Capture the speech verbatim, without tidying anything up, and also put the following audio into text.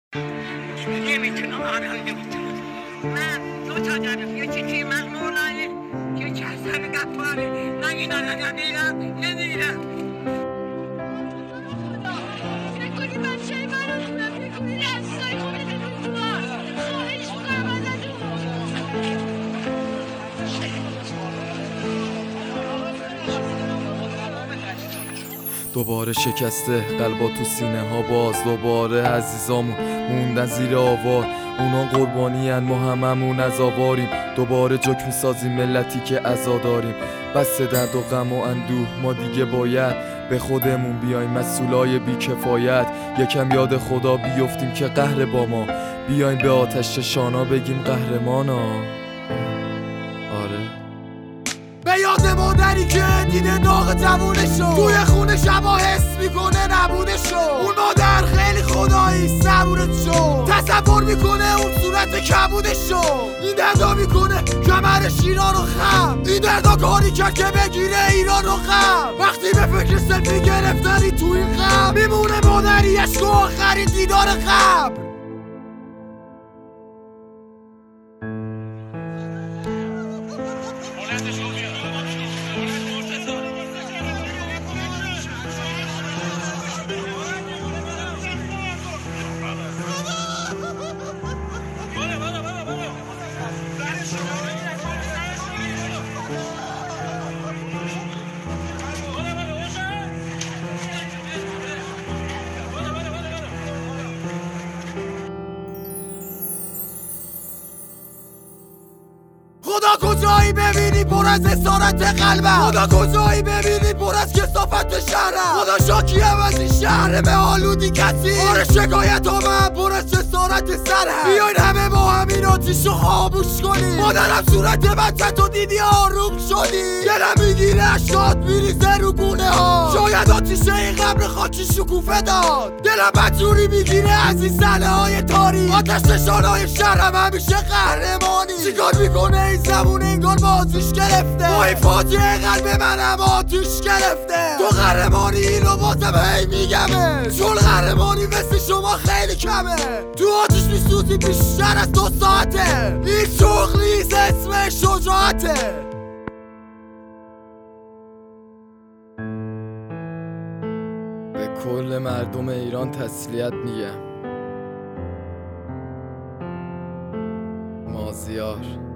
نمیتونم آدم نمیتونم. من دو تا دارم، یکی توی مغمولایه، یکی حسن قفاره. من اینا رو نمیرم نمیرم. نکنی بچه من رو دونم، نکنی رستای خونه نمیتونم. خواهش میکنم ازتون. دوباره شکسته قلبا تو سینه ها باز، دوباره عزیزامون موندن زیر آوار. اونا قربانی ان، ما هممون عزاواریم. دوباره جوک میسازیم ملتی که عزا داریم. بس درد و غم و اندوه، ما دیگه باید به خودمون بیایم مسئولای بیکفایت. یکم یاد خدا بیفتیم که قهر با ما، بیایم به آتش شانا بگیم قهرمانا. آره به یاد مادری که دیده داغ جوونشو، توی خونه شبا حس میکنه نبودشو. اون مادر خیلی خدایی صبورت شو، تصور میکنه اون صورت کبودشو. این دردا میکنه کمر شیران و خم، این دردا کاری کرد که بگیره ایران و غم. وقتی به فکر سلفی گرفتنی تو این غم، میمونه مادری عشق و آخرین دیدار قبر. خدا کجایی ببینی پر از اسارت قلبم، خدا کجایی ببینی پر از کثافت شهرم. خدا شاکیم از این شهر به آلودی کسی، آره شکایت ها من پر از جسارت سرم. بیاین همه با همین آتیشو خاموش کنی، مادرم صورت بچه تو دیدی آروم شدی. دلم میگیره اشکات میریزه رو گونه ها، شاید آتیشه این قبر خاکی شکوفه داد. دلم بدجوری میگیره از این صحنه های تاریک، آتش نشانهای شهرم همیشه قهرمانی. چیکار میکنه این زبون انگار بازیش گرفته، با این فاجعه قلب منم آتیش گرفته. تو قهرمانی اینو بازم هی میگمه، چون قهرمانی مثل شما خیلی کمه. تو آتیش میسوزی بیشتر از دو ساعته، این شغل نیست اسم شجاعته. به کل مردم ایران تسلیت میگم. مازیار